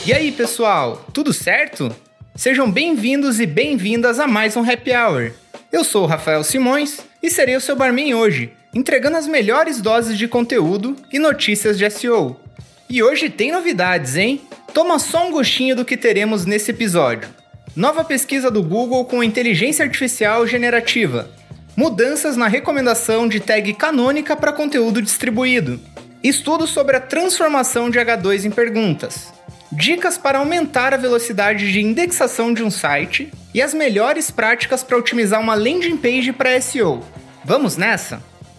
E aí, pessoal, tudo certo? Sejam bem-vindos e bem-vindas a mais um Happy Hour. Eu sou o Rafael Simões e serei o seu barman hoje, entregando as melhores doses de conteúdo e notícias de SEO. E hoje tem novidades, hein? Toma só um gostinho do que teremos nesse episódio. Nova pesquisa do Google com inteligência artificial generativa. Mudanças na recomendação de tag canônica para conteúdo distribuído. Estudo sobre a transformação de H2 em perguntas. Dicas para aumentar a velocidade de indexação de um site e as melhores práticas para otimizar uma landing page para SEO. Vamos nessa?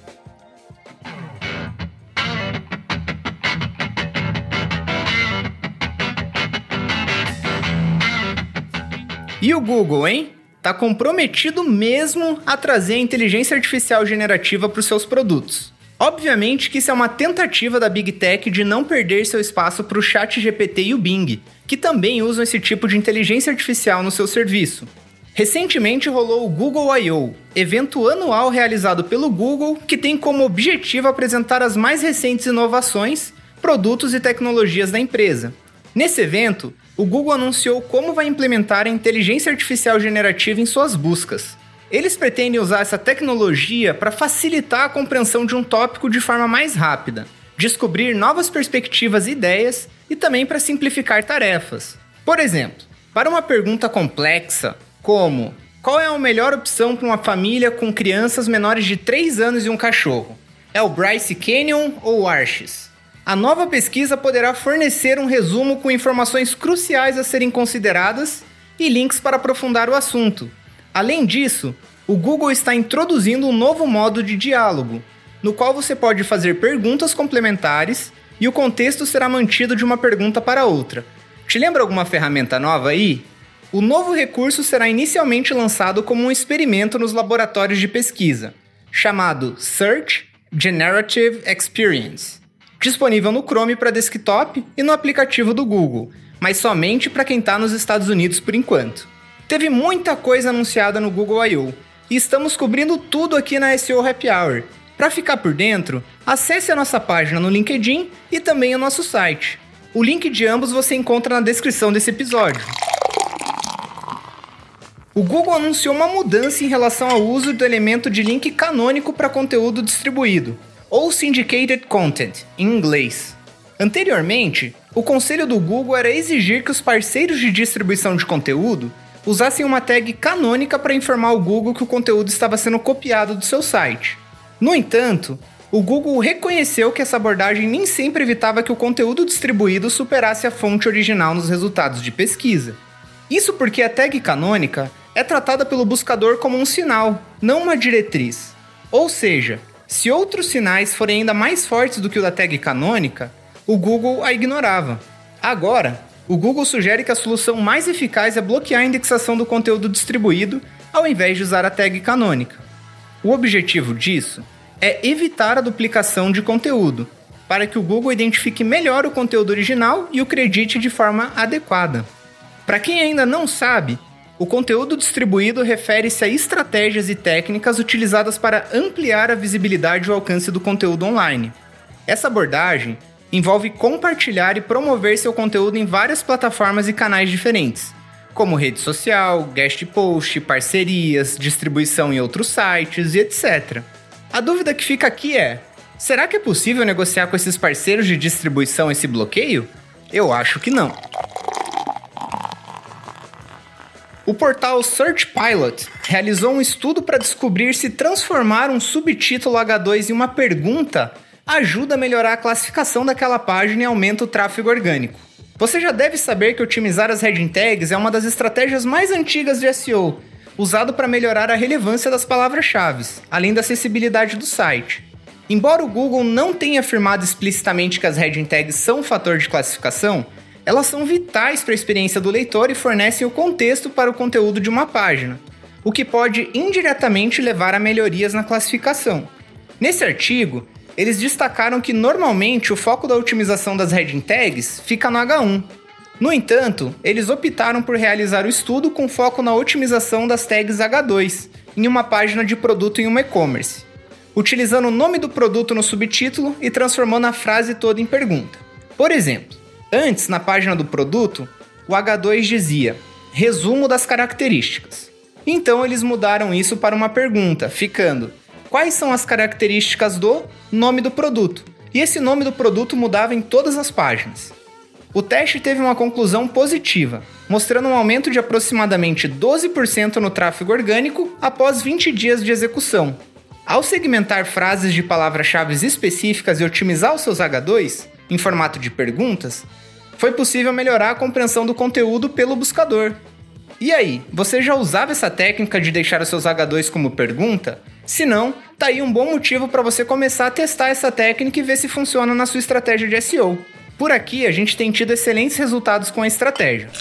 E o Google, hein? Tá comprometido mesmo a trazer a inteligência artificial generativa para os seus produtos. Obviamente que isso é uma tentativa da Big Tech de não perder seu espaço para o ChatGPT e o Bing, que também usam esse tipo de inteligência artificial no seu serviço. Recentemente rolou o Google I/O, evento anual realizado pelo Google que tem como objetivo apresentar as mais recentes inovações, produtos e tecnologias da empresa. Nesse evento, o Google anunciou como vai implementar a inteligência artificial generativa em suas buscas. Eles pretendem usar essa tecnologia para facilitar a compreensão de um tópico de forma mais rápida, descobrir novas perspectivas e ideias e também para simplificar tarefas. Por exemplo, para uma pergunta complexa como qual é a melhor opção para uma família com crianças menores de 3 anos e um cachorro? É o Bryce Canyon ou o Arches? A nova pesquisa poderá fornecer um resumo com informações cruciais a serem consideradas e links para aprofundar o assunto. Além disso, o Google está introduzindo um novo modo de diálogo, no qual você pode fazer perguntas complementares e o contexto será mantido de uma pergunta para outra. Te lembra alguma ferramenta nova aí? O novo recurso será inicialmente lançado como um experimento nos laboratórios de pesquisa, chamado Search Generative Experience, disponível no Chrome para desktop e no aplicativo do Google, mas somente para quem está nos Estados Unidos por enquanto. Teve muita coisa anunciada no Google I/O e estamos cobrindo tudo aqui na SEO Happy Hour. Para ficar por dentro, acesse a nossa página no LinkedIn e também o nosso site. O link de ambos você encontra na descrição desse episódio. O Google anunciou uma mudança em relação ao uso do elemento de link canônico para conteúdo distribuído, ou Syndicated Content, em inglês. Anteriormente, o conselho do Google era exigir que os parceiros de distribuição de conteúdo usassem uma tag canônica para informar o Google que o conteúdo estava sendo copiado do seu site. No entanto, o Google reconheceu que essa abordagem nem sempre evitava que o conteúdo distribuído superasse a fonte original nos resultados de pesquisa. Isso porque a tag canônica é tratada pelo buscador como um sinal, não uma diretriz. Ou seja, se outros sinais forem ainda mais fortes do que o da tag canônica, o Google a ignorava. Agora, o Google sugere que a solução mais eficaz é bloquear a indexação do conteúdo distribuído ao invés de usar a tag canônica. O objetivo disso é evitar a duplicação de conteúdo, para que o Google identifique melhor o conteúdo original e o credite de forma adequada. Para quem ainda não sabe, o conteúdo distribuído refere-se a estratégias e técnicas utilizadas para ampliar a visibilidade e o alcance do conteúdo online. Essa abordagem envolve compartilhar e promover seu conteúdo em várias plataformas e canais diferentes, como rede social, guest post, parcerias, distribuição em outros sites e etc. A dúvida que fica aqui é: será que é possível negociar com esses parceiros de distribuição esse bloqueio? Eu acho que não. O portal Search Pilot realizou um estudo para descobrir se transformar um subtítulo H2 em uma pergunta ajuda a melhorar a classificação daquela página e aumenta o tráfego orgânico. Você já deve saber que otimizar as heading tags é uma das estratégias mais antigas de SEO, usado para melhorar a relevância das palavras-chave, além da acessibilidade do site. Embora o Google não tenha afirmado explicitamente que as heading tags são um fator de classificação, elas são vitais para a experiência do leitor e fornecem o contexto para o conteúdo de uma página, o que pode indiretamente levar a melhorias na classificação. Nesse artigo, eles destacaram que normalmente o foco da otimização das heading tags fica no H1. No entanto, eles optaram por realizar o estudo com foco na otimização das tags H2 em uma página de produto em um e-commerce, utilizando o nome do produto no subtítulo e transformando a frase toda em pergunta. Por exemplo, Antes, na página do produto, o H2 dizia resumo das características. Então eles mudaram isso para uma pergunta, ficando quais são as características do nome do produto? E esse nome do produto mudava em todas as páginas. O teste teve uma conclusão positiva, mostrando um aumento de aproximadamente 12% no tráfego orgânico após 20 dias de execução. Ao segmentar frases de palavras-chave específicas e otimizar os seus H2 em formato de perguntas, foi possível melhorar a compreensão do conteúdo pelo buscador. E aí, você já usava essa técnica de deixar os seus H2 como pergunta? Se não, tá aí um bom motivo para você começar a testar essa técnica e ver se funciona na sua estratégia de SEO. Por aqui, a gente tem tido excelentes resultados com a estratégia.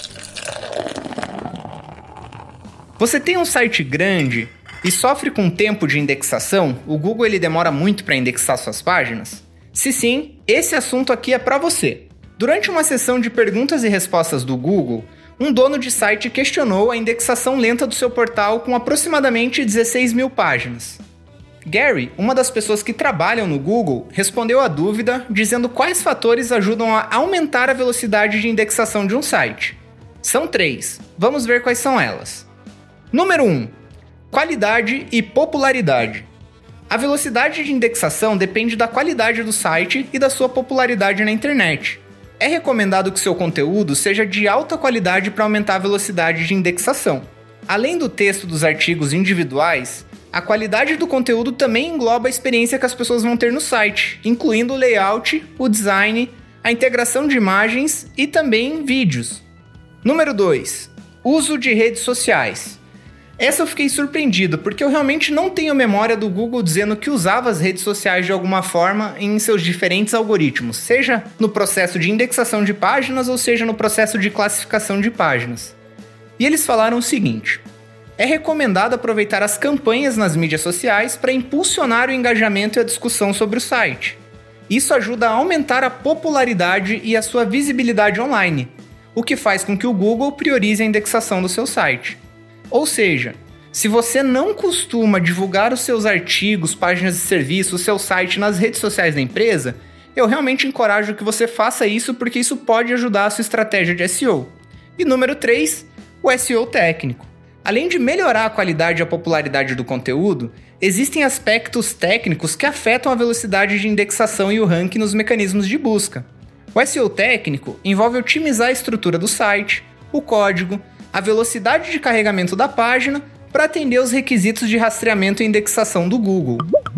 Você tem um site grande e sofre com tempo de indexação? O Google ele demora muito para indexar suas páginas? Se sim, esse assunto aqui é para você. Durante uma sessão de perguntas e respostas do Google, um dono de site questionou a indexação lenta do seu portal com aproximadamente 16 mil páginas. Gary, uma das pessoas que trabalham no Google, respondeu à dúvida dizendo quais fatores ajudam a aumentar a velocidade de indexação de um site. São 3. Vamos ver quais são elas. Número 1. Qualidade e popularidade. A velocidade de indexação depende da qualidade do site e da sua popularidade na internet. É recomendado que seu conteúdo seja de alta qualidade para aumentar a velocidade de indexação. Além do texto dos artigos individuais, a qualidade do conteúdo também engloba a experiência que as pessoas vão ter no site, incluindo o layout, o design, a integração de imagens e também vídeos. Número 2. Uso de redes sociais. Essa eu fiquei surpreendido, porque eu realmente não tenho memória do Google dizendo que usava as redes sociais de alguma forma em seus diferentes algoritmos, seja no processo de indexação de páginas ou seja no processo de classificação de páginas. E eles falaram o seguinte: é recomendado aproveitar as campanhas nas mídias sociais para impulsionar o engajamento e a discussão sobre o site. Isso ajuda a aumentar a popularidade e a sua visibilidade online, o que faz com que o Google priorize a indexação do seu site. Ou seja, se você não costuma divulgar os seus artigos, páginas de serviço, o seu site nas redes sociais da empresa, eu realmente encorajo que você faça isso porque isso pode ajudar a sua estratégia de SEO. E número 3, o SEO técnico. Além de melhorar a qualidade e a popularidade do conteúdo, existem aspectos técnicos que afetam a velocidade de indexação e o ranking nos mecanismos de busca. O SEO técnico envolve otimizar a estrutura do site, o código, a velocidade de carregamento da página para atender os requisitos de rastreamento e indexação do Google.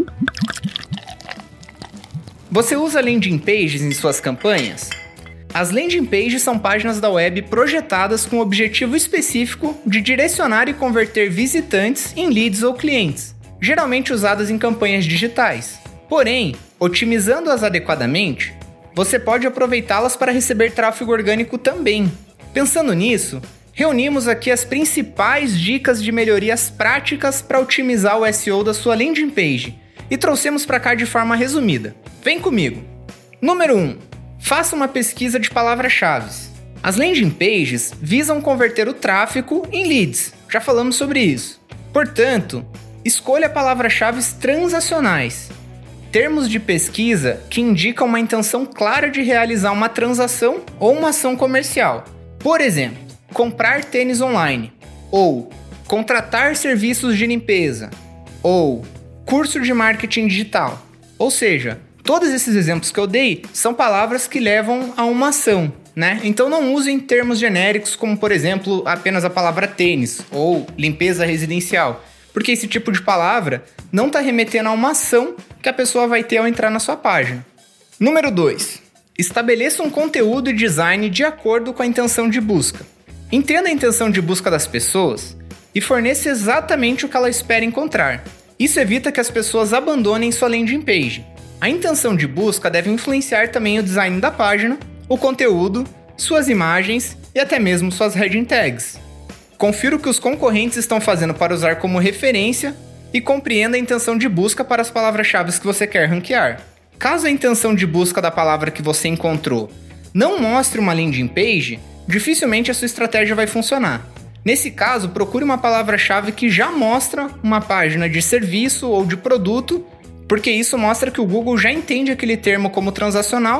Você usa landing pages em suas campanhas? As landing pages são páginas da web projetadas com o objetivo específico de direcionar e converter visitantes em leads ou clientes, geralmente usadas em campanhas digitais. Porém, otimizando-as adequadamente, você pode aproveitá-las para receber tráfego orgânico também. Pensando nisso, reunimos aqui as principais dicas de melhorias práticas para otimizar o SEO da sua landing page e trouxemos para cá de forma resumida. Vem comigo! Número 1. Faça uma pesquisa de palavras-chave. As landing pages visam converter o tráfego em leads, já falamos sobre isso. Portanto, escolha palavras-chave transacionais, termos de pesquisa que indicam uma intenção clara de realizar uma transação ou uma ação comercial. Por exemplo, comprar tênis online, ou contratar serviços de limpeza, ou curso de marketing digital. Ou seja, todos esses exemplos que eu dei são palavras que levam a uma ação, né? Então não usem termos genéricos como, por exemplo, apenas a palavra tênis ou limpeza residencial, porque esse tipo de palavra não está remetendo a uma ação que a pessoa vai ter ao entrar na sua página. Número 2. Estabeleça um conteúdo e design de acordo com a intenção de busca. Entenda a intenção de busca das pessoas e forneça exatamente o que ela espera encontrar. Isso evita que as pessoas abandonem sua landing page. A intenção de busca deve influenciar também o design da página, o conteúdo, suas imagens e até mesmo suas heading tags. Confira o que os concorrentes estão fazendo para usar como referência e compreenda a intenção de busca para as palavras-chave que você quer ranquear. Caso a intenção de busca da palavra que você encontrou não mostre uma landing page, dificilmente a sua estratégia vai funcionar. Nesse caso, procure uma palavra-chave que já mostra uma página de serviço ou de produto, porque isso mostra que o Google já entende aquele termo como transacional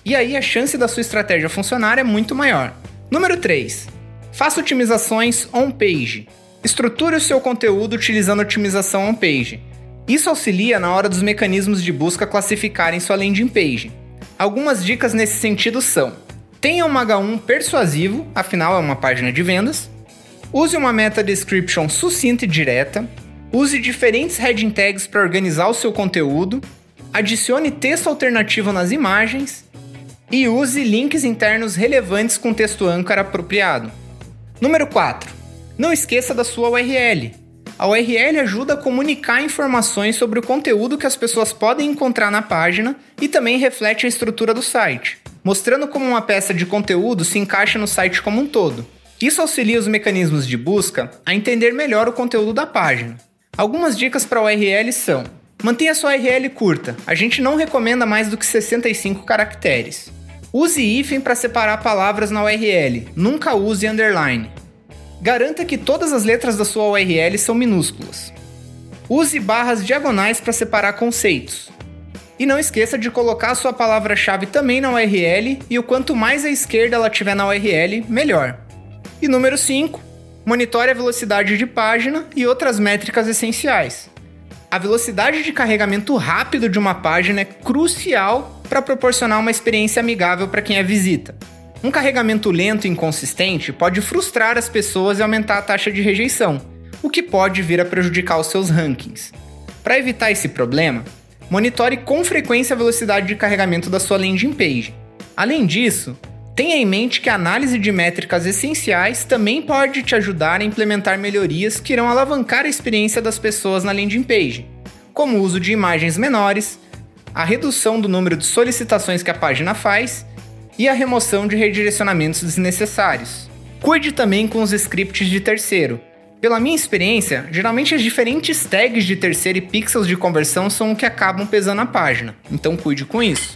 E aí a chance da sua estratégia funcionar é muito maior. Número 3. Faça otimizações on-page. Estruture o seu conteúdo utilizando otimização on-page. Isso auxilia na hora dos mecanismos de busca classificarem sua landing page. Algumas dicas nesse sentido são: tenha um H1 persuasivo, afinal é uma página de vendas. Use uma meta description sucinta e direta. Use diferentes heading tags para organizar o seu conteúdo. Adicione texto alternativo nas imagens. E use links internos relevantes com texto âncora apropriado. Número 4. Não esqueça da sua URL. A URL ajuda a comunicar informações sobre o conteúdo que as pessoas podem encontrar na página e também reflete a estrutura do site, mostrando como uma peça de conteúdo se encaixa no site como um todo. Isso auxilia os mecanismos de busca a entender melhor o conteúdo da página. Algumas dicas para URL são: mantenha sua URL curta, a gente não recomenda mais do que 65 caracteres. Use hífen para separar palavras na URL, nunca use underline. Garanta que todas as letras da sua URL são minúsculas. Use barras diagonais para separar conceitos. E não esqueça de colocar a sua palavra-chave também na URL, e o quanto mais à esquerda ela tiver na URL, melhor. E número 5, monitore a velocidade de página e outras métricas essenciais. A velocidade de carregamento rápido de uma página é crucial para proporcionar uma experiência amigável para quem a visita. Um carregamento lento e inconsistente pode frustrar as pessoas e aumentar a taxa de rejeição, o que pode vir a prejudicar os seus rankings. Para evitar esse problema, monitore com frequência a velocidade de carregamento da sua landing page. Além disso, tenha em mente que a análise de métricas essenciais também pode te ajudar a implementar melhorias que irão alavancar a experiência das pessoas na landing page, como o uso de imagens menores, a redução do número de solicitações que a página faz e a remoção de redirecionamentos desnecessários. Cuide também com os scripts de terceiro. Pela minha experiência, geralmente as diferentes tags de terceiro e pixels de conversão são o que acabam pesando a página, então cuide com isso.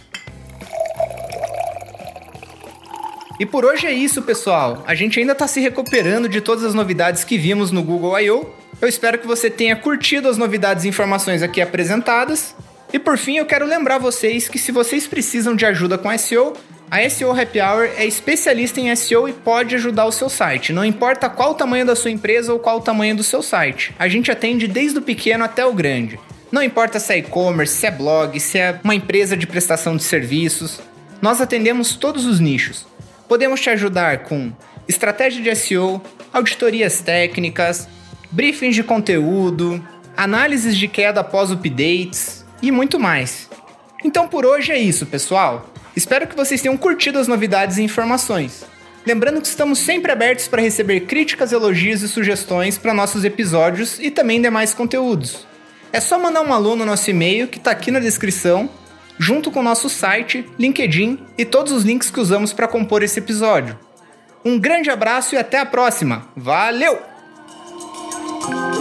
E por hoje é isso, pessoal. A gente ainda está se recuperando de todas as novidades que vimos no Google I.O. Eu espero que você tenha curtido as novidades e informações aqui apresentadas. E por fim, eu quero lembrar vocês que se vocês precisam de ajuda com SEO, a SEO Happy Hour é especialista em SEO e pode ajudar o seu site. Não importa qual o tamanho da sua empresa ou qual o tamanho do seu site. A gente atende desde o pequeno até o grande. Não importa se é e-commerce, se é blog, se é uma empresa de prestação de serviços. Nós atendemos todos os nichos. Podemos te ajudar com estratégia de SEO, auditorias técnicas, briefings de conteúdo, análises de queda após updates e muito mais. Então por hoje é isso, pessoal. Espero que vocês tenham curtido as novidades e informações. Lembrando que estamos sempre abertos para receber críticas, elogios e sugestões para nossos episódios e também demais conteúdos. É só mandar um alô no nosso e-mail que está aqui na descrição, junto com o nosso site, LinkedIn e todos os links que usamos para compor esse episódio. Um grande abraço e até a próxima. Valeu!